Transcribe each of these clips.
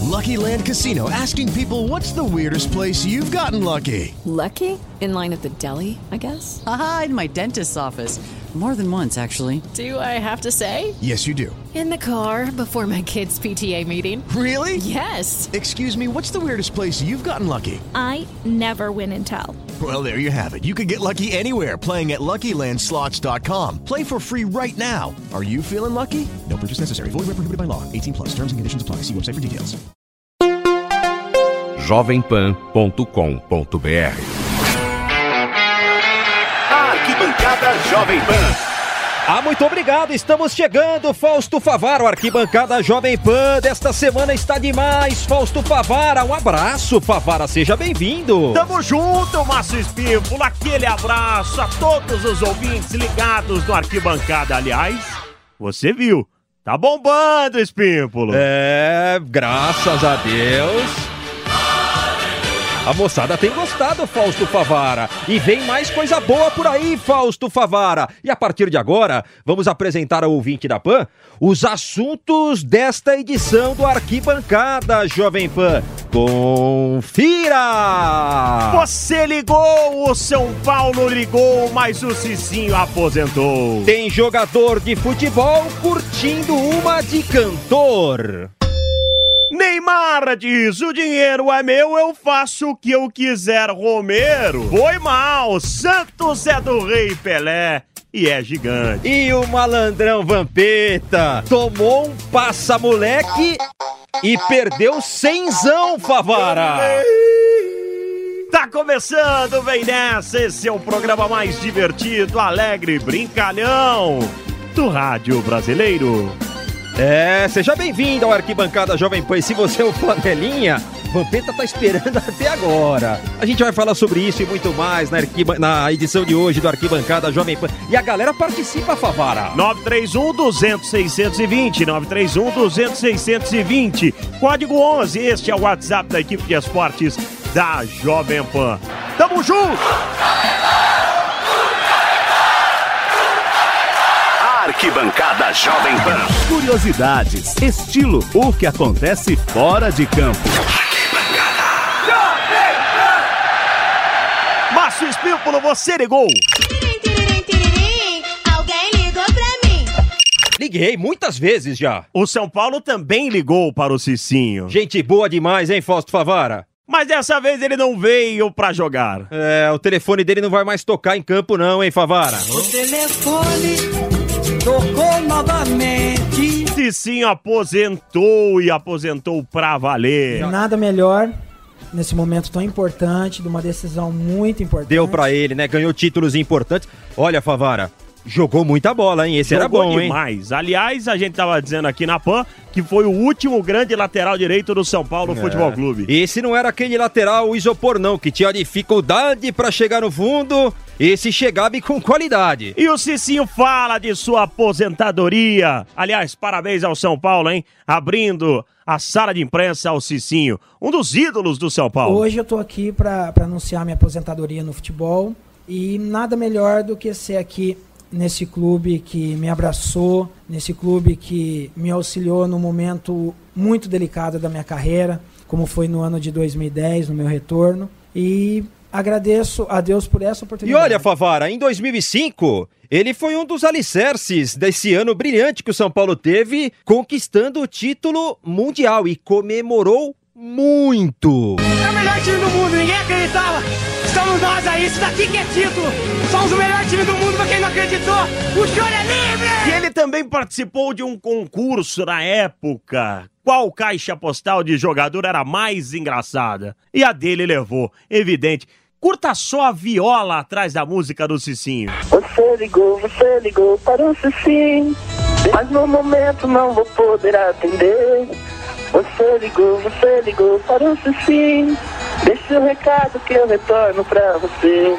Lucky Land Casino, asking people, what's the weirdest place you've gotten lucky? Lucky? In line at the deli, I guess? Aha, in my dentist's office. More than once, actually. Do I have to say? Yes, you do. In the car before my kids' PTA meeting. Really? Yes. Excuse me, what's the weirdest place you've gotten lucky? I never win and tell. Well, there you have it. You can get lucky anywhere, playing at LuckyLandSlots.com. Play for free right now. Are you feeling lucky? No purchase necessary. Void where prohibited by law. 18 plus. Terms and conditions apply. See website for details. jovempan.com.br. Arquibancada Jovem Pan. Muito obrigado, estamos chegando, Fausto Favara, o Arquibancada Jovem Pan desta semana está demais, Fausto Favara, um abraço, Favara, seja bem-vindo. Tamo junto, Márcio Espímpolo, aquele abraço a todos os ouvintes ligados no Arquibancada, aliás, você viu, tá bombando, Espímpolo. Graças a Deus. A moçada tem gostado, Fausto Favara. E vem mais coisa boa por aí, Fausto Favara. E a partir de agora, vamos apresentar ao ouvinte da PAN os assuntos desta edição do Arquibancada Jovem Pan. Confira! Você ligou, o São Paulo ligou, mas o Cicinho aposentou. Tem jogador de futebol curtindo uma de cantor. Neymar diz, o dinheiro é meu, eu faço o que eu quiser, Romero. Foi mal, Santos é do Rei Pelé e é gigante. E o malandrão Vampeta tomou um passa-moleque e perdeu 100zão, Favara. Tá começando, vem nessa, esse é o programa mais divertido, alegre, brincalhão do rádio brasileiro. Seja bem-vindo ao Arquibancada Jovem Pan. E se você é o flanelinha, Vampeta tá esperando até agora. A gente vai falar sobre isso e muito mais na edição de hoje do Arquibancada Jovem Pan. E a galera participa, Favara. 931-200-620, 931-200-620. Código 11, este é o WhatsApp da equipe de esportes da Jovem Pan. Tamo junto! Arquibancada Jovem Pan. Curiosidades, estilo, o que acontece fora de campo. Márcio Espímpolo, você ligou? Alguém ligou pra mim. Liguei muitas vezes já. O São Paulo também ligou para o Cicinho. Gente boa demais, hein, Fausto Favara? Mas dessa vez ele não veio pra jogar. O telefone dele não vai mais tocar em campo não, hein, Favara? O telefone tocou novamente. Cicinho aposentou e aposentou pra valer. Nada melhor nesse momento tão importante, de uma decisão muito importante. Deu pra ele, né? Ganhou títulos importantes. Olha, Favara, jogou muita bola, hein? Esse jogou era bom, demais. Aliás, a gente tava dizendo aqui na PAN que foi o último grande lateral direito do São Paulo Futebol Clube. Esse não era aquele lateral isopor não, que tinha dificuldade pra chegar no fundo. Esse chegava com qualidade. E o Cicinho fala de sua aposentadoria. Aliás, parabéns ao São Paulo, hein? Abrindo a sala de imprensa ao Cicinho, um dos ídolos do São Paulo. Hoje eu tô aqui pra anunciar minha aposentadoria no futebol. E nada melhor do que ser aqui nesse clube que me abraçou, nesse clube que me auxiliou num momento muito delicado da minha carreira, como foi no ano de 2010, no meu retorno. E agradeço a Deus por essa oportunidade. E olha, Favara, em 2005, ele foi um dos alicerces desse ano brilhante que o São Paulo teve, conquistando o título mundial e comemorou muito. É o melhor time do mundo, ninguém acreditava. Estamos nós aí, isso daqui que é título. Somos o melhor time do mundo, pra quem não acreditou. O choro é livre! E ele também participou de um concurso na época. Qual caixa postal de jogador era mais engraçada? E a dele levou, evidente. Curta só a viola atrás da música do Cicinho. Você ligou para o Cicinho, mas no momento não vou poder atender. Você ligou para o Cicinho, deixa o recado que eu retorno pra você.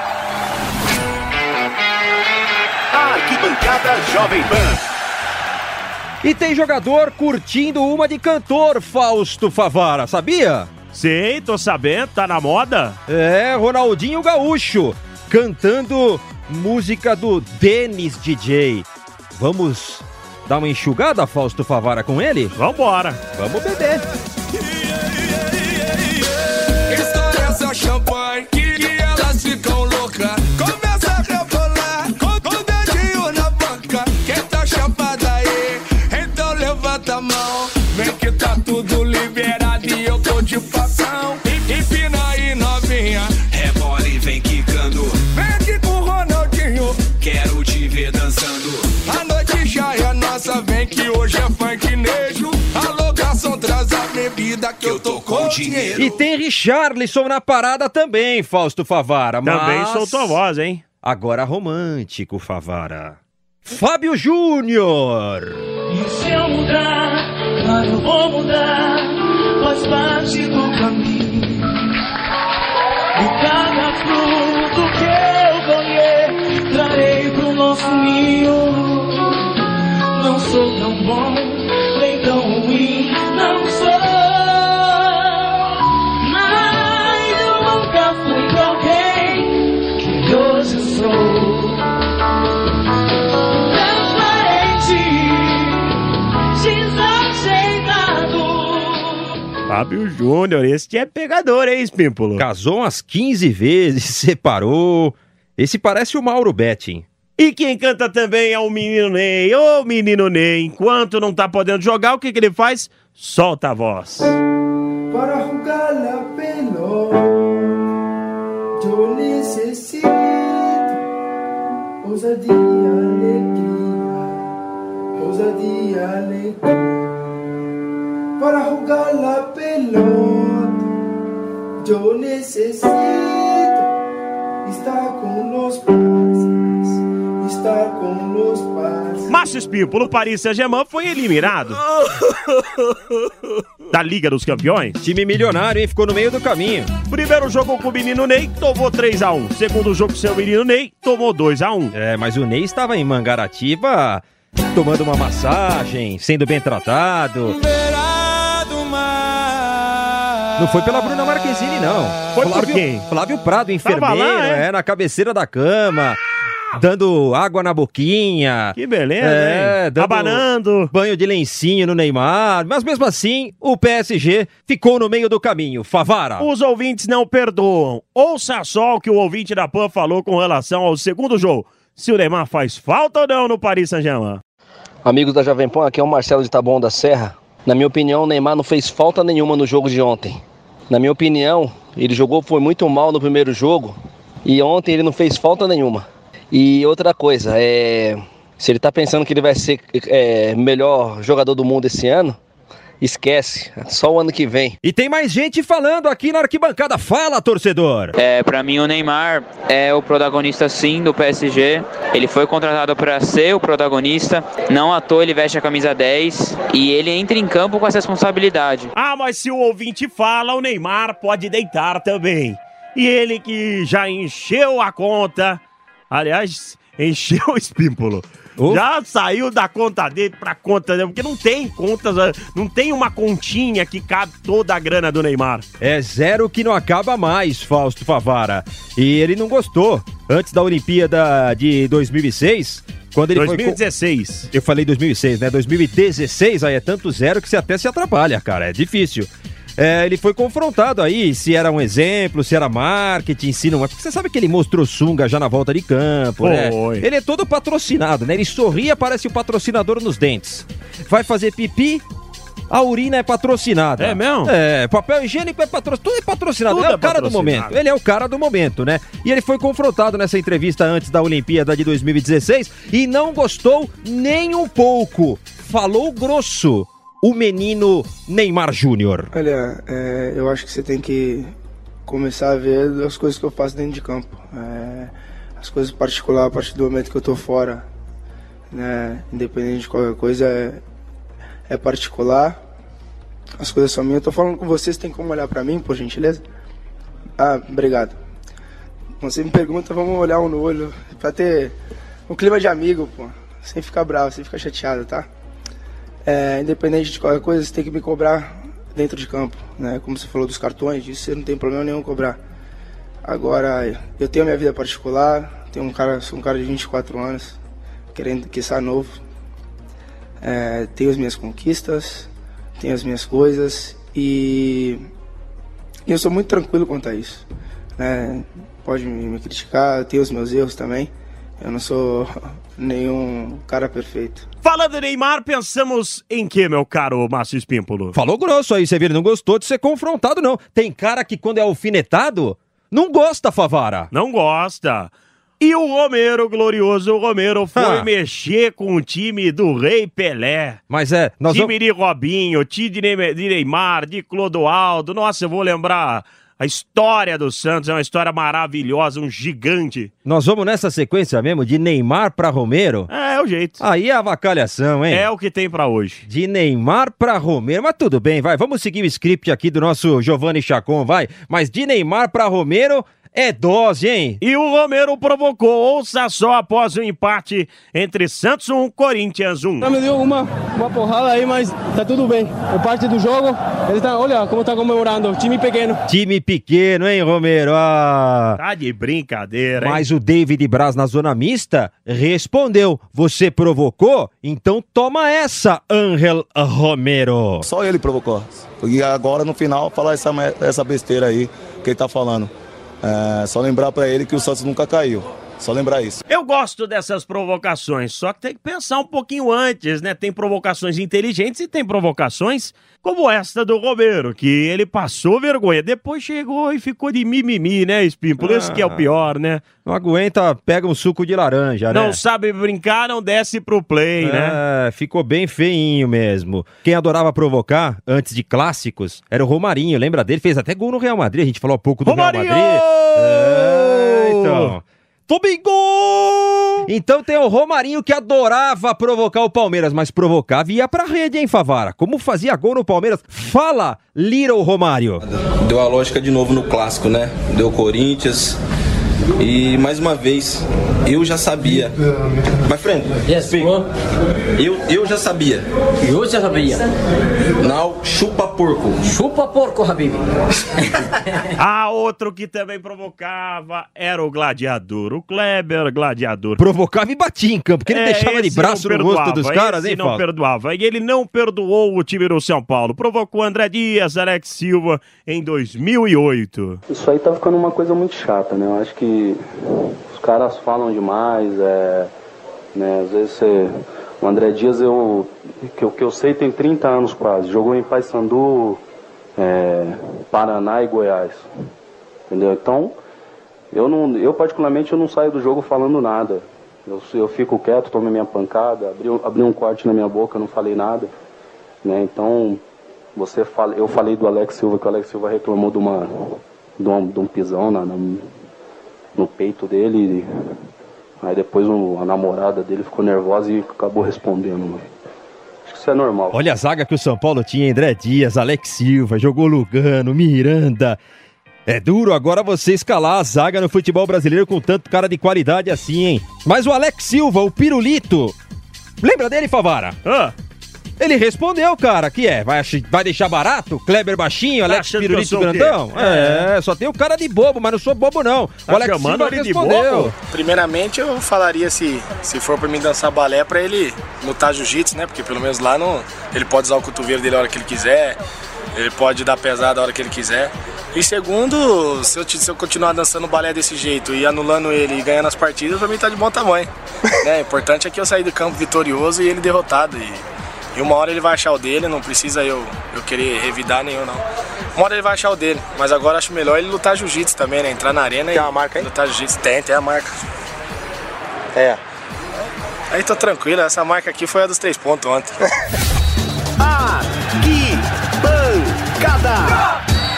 Arquibancada Jovem Pan. E tem jogador curtindo uma de cantor, Fausto Favara, sabia? Sei, tô sabendo, tá na moda. Ronaldinho Gaúcho, cantando música do Dennis DJ. Vamos dar uma enxugada, Fausto Favara, com ele? Vambora. Vamos beber. Estoura essa champanhe que elas ficam loucas. Começa a rebolar com o dedinho na boca. Quem tá chapada aí, então levanta a mão. Vem que tá tudo liberado e eu tô de facão. Empina aí, novinha, rebola e vem quicando. Vem aqui com o Ronaldinho, quero te ver dançando. A noite já é nossa, vem que hoje é funknejo. Alô, garçom, traz a bebida que eu tô com dinheiro. E tem Richarlison na parada também, Fausto Favara. Também soltou a voz, hein? Agora romântico, Favara. Fábio Júnior. E se eu mudar, claro, eu vou mudar. Faz parte do caminho. E cada fruto que eu colher, trarei pro nosso ninho. Não sou tão bom, nem tão ruim, não sou. Mas eu nunca fui pra alguém que hoje eu sou. Fábio Júnior, esse é pegador, hein, Espímpolo? Casou umas 15 vezes, separou. Esse parece o Mauro Betting. E quem canta também é o menino Ney. Ô, menino Ney, enquanto não tá podendo jogar, o que ele faz? Solta a voz. Para jugar la pelota, eu necessito ousadia, alegria. Para jugar la pelota, yo necesito estar com os parceiros, estar com os parceiros. Márcio Espímpolo, o Paris Saint-Germain foi eliminado da Liga dos Campeões. Time milionário, hein? Ficou no meio do caminho. Primeiro jogo com o menino Ney, tomou 3-1. Segundo jogo com o seu menino Ney, tomou 2-1. É, mas o Ney estava em Mangaratiba, tomando uma massagem, sendo bem tratado. Não foi pela Bruna Marquezine, não. Foi por quem? Flávio Prado, enfermeiro, lá, na cabeceira da cama, dando água na boquinha. Que beleza, hein? Abanando. Banho de lencinho no Neymar. Mas mesmo assim, o PSG ficou no meio do caminho. Favara. Os ouvintes não perdoam. Ouça só o que o ouvinte da PAN falou com relação ao segundo jogo. Se o Neymar faz falta ou não no Paris Saint-Germain. Amigos da Jovem Pan, aqui é o Marcelo de Taboão da Serra. Na minha opinião, o Neymar não fez falta nenhuma no jogo de ontem. Na minha opinião, ele foi muito mal no primeiro jogo e ontem ele não fez falta nenhuma. E outra coisa, se ele tá pensando que ele vai ser melhor jogador do mundo esse ano, esquece, só o ano que vem. E tem mais gente falando aqui na arquibancada. Fala, torcedor! Pra mim o Neymar é o protagonista sim do PSG. Ele foi contratado para ser o protagonista. Não à toa ele veste a camisa 10 e ele entra em campo com essa responsabilidade. Ah, mas se o ouvinte fala, o Neymar pode deitar também. E ele que já encheu a conta, aliás, encheu o Espímpolo. Já saiu da conta dele pra conta dele, porque não tem contas, não tem uma continha que cabe toda a grana do Neymar. É zero que não acaba mais, Fausto Favara. E ele não gostou. Antes da Olimpíada de 2006, quando ele 2016. Eu falei 2006, né? 2016, aí é tanto zero que você até se atrapalha, cara. É difícil. Ele foi confrontado aí, se era um exemplo, se era marketing, se não é. Porque você sabe que ele mostrou sunga já na volta de campo, né? Ele é todo patrocinado, né? Ele sorria, parece o patrocinador nos dentes. Vai fazer pipi, a urina é patrocinada. É mesmo? Papel higiênico é patrocinado, tudo é patrocinado. Ele é o cara do momento, ele é o cara do momento, né? E ele foi confrontado nessa entrevista antes da Olimpíada de 2016 e não gostou nem um pouco. Falou grosso. O menino Neymar Júnior. Olha, eu acho que você tem que começar a ver as coisas que eu faço dentro de campo. As coisas particulares, a partir do momento que eu tô fora, né, independente de qualquer coisa, é particular. As coisas são minhas. Eu tô falando com vocês, tem como olhar pra mim, por gentileza? Ah, obrigado. Você me pergunta, vamos olhar um no olho, pra ter um clima de amigo, pô. Sem ficar bravo, sem ficar chateado, tá? Independente de qualquer coisa, você tem que me cobrar dentro de campo, né? Como você falou dos cartões, disso você não tem problema nenhum cobrar. Agora, eu tenho a minha vida particular, sou um cara de 24 anos, querendo quiçá novo. Tenho as minhas conquistas, tenho as minhas coisas E eu sou muito tranquilo quanto a isso, né? Pode me criticar, eu tenho os meus erros também. Eu não sou nenhum cara perfeito. Falando em Neymar, pensamos em que, meu caro Márcio Espímpolo? Falou grosso aí, você viu, ele não gostou de ser confrontado, não. Tem cara que quando é alfinetado, não gosta, Favara. Não gosta. E o Romero, glorioso Romero, foi mexer com o time do Rei Pelé. Mas time de Robinho, time de Neymar, de Clodoaldo. Nossa, eu vou lembrar... A história do Santos é uma história maravilhosa, um gigante. Nós vamos nessa sequência mesmo, de Neymar pra Romero? É o jeito. Aí é avacalhação, hein? É o que tem pra hoje. De Neymar pra Romero, mas tudo bem, vai. Vamos seguir o script aqui do nosso Giovanni Chacon, vai. Mas de Neymar pra Romero... é dose, hein? E o Romero provocou, ouça só, após o empate entre Santos 1, Corinthians 1. Me deu uma porrada aí, mas tá tudo bem. É parte do jogo. Olha como tá comemorando, time pequeno. Time pequeno, hein, Romero? Tá de brincadeira, hein? Mas o David Braz, na zona mista, respondeu. Você provocou? Então toma essa, Ángel Romero. Só ele provocou. E agora, no final, falar essa besteira aí que ele tá falando. Só lembrar pra ele que o Santos nunca caiu. Só lembrar isso. Eu gosto dessas provocações, só que tem que pensar um pouquinho antes, né? Tem provocações inteligentes e tem provocações como esta do Romero, que ele passou vergonha, depois chegou e ficou de mimimi, né, Espímpolo? Esse que é o pior, né? Não aguenta, pega um suco de laranja, né? Não sabe brincar, não desce pro play, né? Ficou bem feinho mesmo. Quem adorava provocar, antes de clássicos, era o Romarinho, lembra dele? Fez até gol no Real Madrid, a gente falou há pouco do Romarinho! Real Madrid. Então... Tobigol! Então tem o Romarinho que adorava provocar o Palmeiras, mas provocava e ia pra rede, hein, Favara? Como fazia gol no Palmeiras? Fala, Little Romário! Deu a lógica de novo no clássico, né? Deu Corinthians e mais uma vez eu já sabia. My friend, eu já sabia. Eu já sabia. Não, chupa porco. Chupa porco, Habib. Outro que também provocava era o Gladiador, o Kleber Gladiador. Provocava e batia em campo, porque ele deixava de braço no rosto dos caras, hein, não perdoava. E ele não perdoou o time do São Paulo. Provocou André Dias, Alex Silva em 2008. Isso aí tá ficando uma coisa muito chata, né? Eu acho que os caras falam demais, né? Às vezes o André Dias, que eu sei, tem 30 anos quase. Jogou em Paysandu, Paraná e Goiás. Entendeu? Então, eu particularmente não saio do jogo falando nada. Eu fico quieto, tomo minha pancada, abri um corte na minha boca, não falei nada. Né? Então, eu falei do Alex Silva, que o Alex Silva reclamou de um pisão no peito dele. Aí depois a namorada dele ficou nervosa e acabou respondendo. Acho que isso é normal. Olha a zaga que o São Paulo tinha: André Dias, Alex Silva, jogou Lugano, Miranda. É duro agora você escalar a zaga no futebol brasileiro com tanto cara de qualidade assim, hein? Mas o Alex Silva, o Pirulito, lembra dele, Favara? Ele respondeu, cara, que vai deixar barato? Kleber baixinho, Alex Pirulito grandão? Só tem o cara de bobo, mas não sou bobo não. Tá, o Alex Silva respondeu. Primeiramente eu falaria se for pra mim dançar balé, pra ele lutar jiu-jitsu, né? Porque pelo menos lá ele pode usar o cotovelo dele a hora que ele quiser, ele pode dar pesada a hora que ele quiser. E segundo, se eu continuar dançando balé desse jeito e anulando ele e ganhando as partidas, pra mim tá de bom tamanho. Né? O importante é que eu sair do campo vitorioso e ele derrotado. E uma hora ele vai achar o dele, não precisa eu querer revidar nenhum, não. Uma hora ele vai achar o dele, mas agora acho melhor ele lutar jiu-jitsu também, né? Entrar na arena Tem uma marca aí? Lutar jiu-jitsu. Tem a marca. Aí tô tranquilo, essa marca aqui foi a dos 3 pontos ontem. Arquibancada.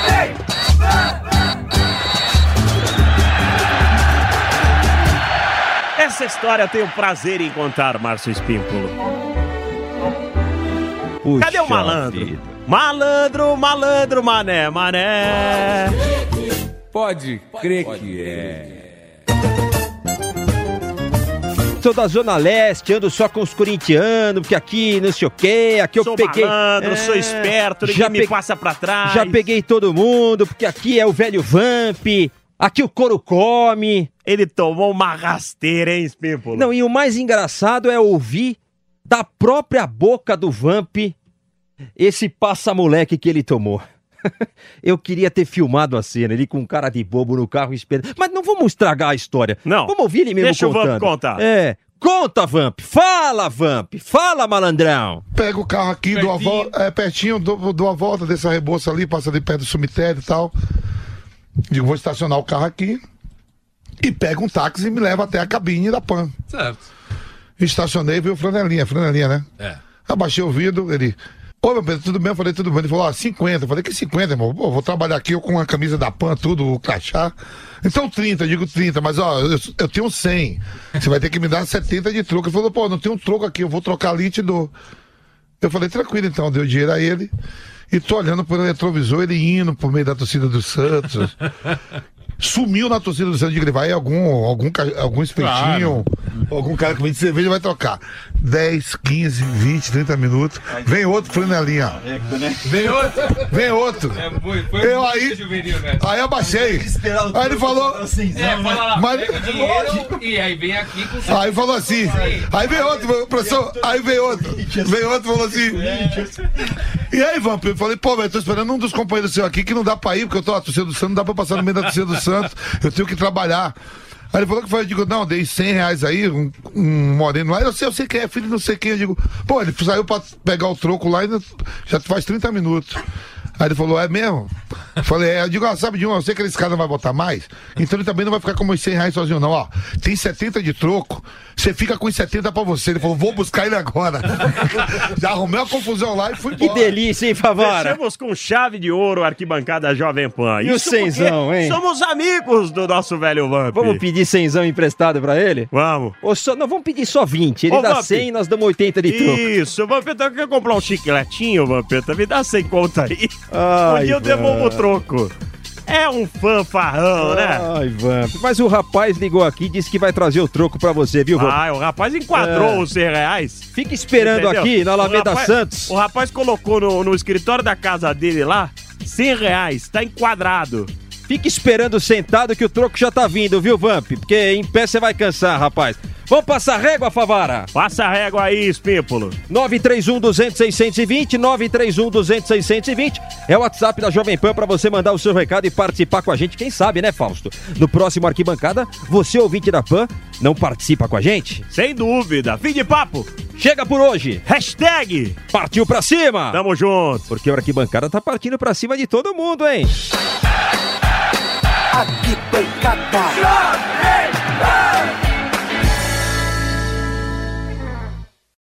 Essa história eu tenho prazer em contar, Márcio Espímpolo. Puxa, cadê o malandro? Vida. Malandro, mané. Pode crer que é. Sou da Zona Leste, ando só com os corintianos, porque aqui não sei o quê, aqui eu peguei... Sou malandro, sou esperto, ninguém me passa pra trás. Já peguei todo mundo, porque aqui é o velho Vamp, aqui o couro come. Ele tomou uma rasteira, hein, Espímpolo? Não, e o mais engraçado é ouvir da própria boca do Vamp Esse passa-moleque que ele tomou. Eu queria ter filmado a cena, ele com cara de bobo no carro esperando. Mas não vamos estragar a história. Não. Vamos ouvir ele mesmo contando. Deixa o Vamp contar. Conta, Vamp. Fala, Vamp. Fala, malandrão. Pega o carro aqui, pertinho, dou a volta dessa Rebouça ali, passa ali perto do cemitério e tal. Digo, vou estacionar o carro aqui. E pega um táxi e me leva até a cabine da PAN. Certo. Estacionei, veio flanelinha, né? Abaixei o vidro, ele... Ô, meu Pedro, tudo bem? Eu falei, tudo bem. Ele falou, 50. Eu falei, que 50, irmão? Pô, vou trabalhar aqui eu com a camisa da PAN, tudo, o crachá. Então 30, eu digo 30, mas ó, eu tenho 100. Você vai ter que me dar 70 de troco. Ele falou, pô, não tem um troco aqui, eu vou trocar ali e te dou. Eu falei, tranquilo então, deu dinheiro a ele. E tô olhando pelo retrovisor, ele indo por meio da torcida do Santos. Sumiu na torcida do Santos, de vai algum espetinho, algum cara que vem de cerveja vai trocar. 10, 15, 20, 30 minutos. Vem outro flanelinha. Vem outro. Eu aí abaixei. Aí ele falou. E aí vem aqui com. Aí falou assim. Aí veio outro, professor. Aí veio outro. Falou assim. E aí, Vamp, eu falei, pô, velho, tô esperando um dos companheiros seu aqui que não dá pra ir, porque eu tô na torcida do Santos, não dá pra passar no meio da torcida do Santos, eu tenho que trabalhar. Aí ele falou que foi, eu digo, não, dei R$100 aí, um moreno lá, eu sei quem é, filho de não sei quem, eu digo, pô, ele saiu pra pegar o troco lá e já faz 30 minutos. Aí ele falou, é mesmo? Eu falei, eu digo, sabe de um, eu sei que esse cara não vai botar mais, então ele também não vai ficar com os R$100 sozinho não, ó, tem 70 de troco, você fica com os 70 pra você. Ele falou, vou buscar ele agora. Já arrumei uma confusão lá e fui embora. Que delícia, hein, Favara? Fechamos com chave de ouro, arquibancada Jovem Pan. E o cenzão, hein? Somos amigos do nosso velho Vamp. Vamos pedir cenzão emprestado pra ele? Vamos. Não, vamos pedir só 20. Ele dá Vamp. 100 e nós damos 80 de troco. Isso, Vampeta, quer comprar um chicletinho, Vampeta? Me dá 100 conto aí. Ai, eu devolvo o troco. É um fanfarrão, né? Ai, Vamp. Mas o rapaz ligou aqui e disse que vai trazer o troco pra você, viu, Vamp? O rapaz enquadrou os R$100. Fica esperando aqui na Alameda Santos. O rapaz colocou no escritório da casa dele lá R$100. Tá enquadrado. Fica esperando sentado que o troco já tá vindo, viu, Vamp? Porque em pé você vai cansar, rapaz. Vamos passar régua, Favara? Passa a régua aí, Espímpolo. 931-200-620, 931-200-620. É o WhatsApp da Jovem Pan pra você mandar o seu recado e participar com a gente. Quem sabe, né, Fausto? No próximo Arquibancada, você, ouvinte da Pan, não participa com a gente? Sem dúvida. Fim de papo. Chega por hoje. Hashtag partiu pra cima. Tamo junto. Porque o Arquibancada tá partindo pra cima de todo mundo, hein? Arquibancada.